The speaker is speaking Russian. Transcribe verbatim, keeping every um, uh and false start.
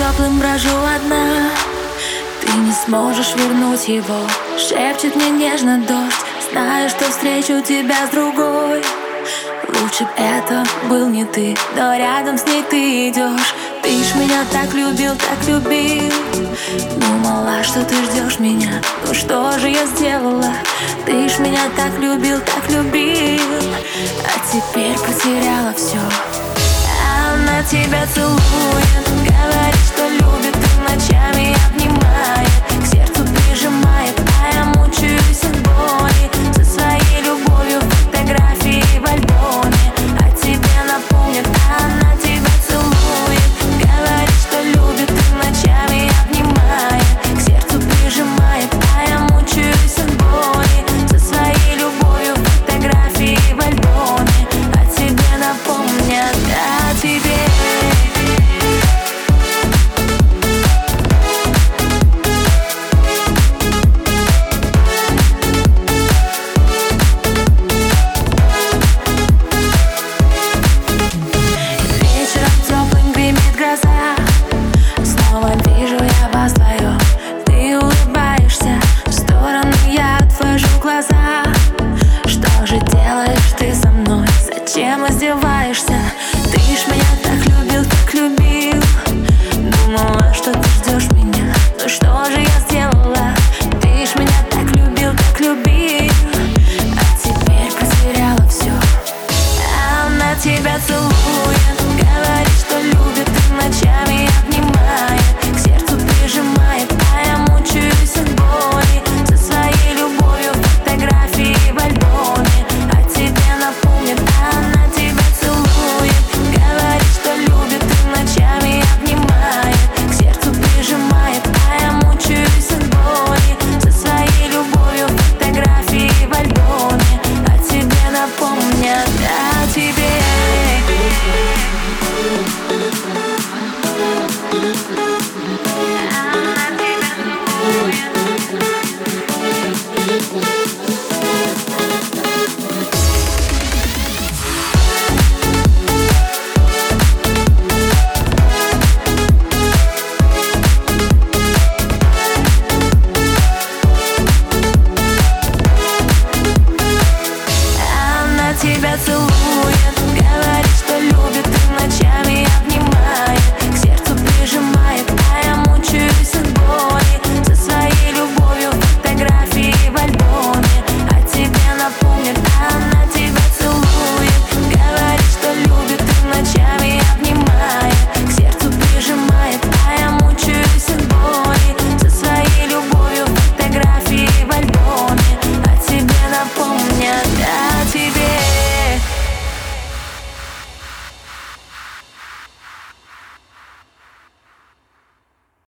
теплым брожу одна. Ты не сможешь вернуть его, шепчет мне нежно дождь. Знаю, что встречу тебя с другой. Лучше б это был не ты, но рядом с ней ты идешь. Ты ж меня так любил, так любил. Думала, что ты ждешь меня, ну что же я сделала? Ты ж меня так любил, так любил. А теперь потеряла все. Она тебя целует, говорит, что любит, и ночами обнимает.